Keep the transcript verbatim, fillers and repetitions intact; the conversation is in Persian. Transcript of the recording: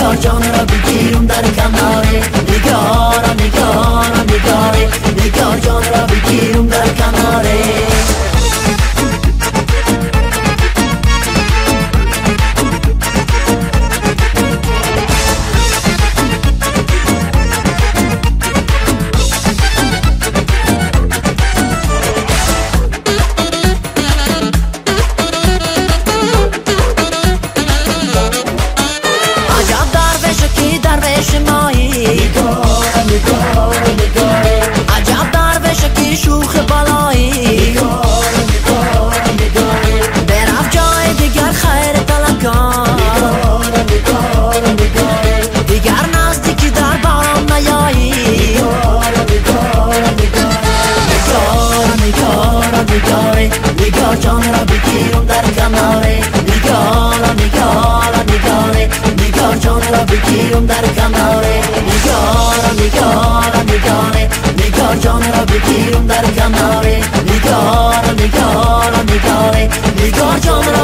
نگار جان را بگیرم در کناره نگارا نگارا نگاره نگار جان را بگیرم در کناره نگار جان را بگیرم در کناره نگارا نگارا نگاره نگار جان را بگیرم در کناره نگارا نگارا نگاره نگار جان را بگیرم در کناره نگارا نگارا نگاره نگار جان را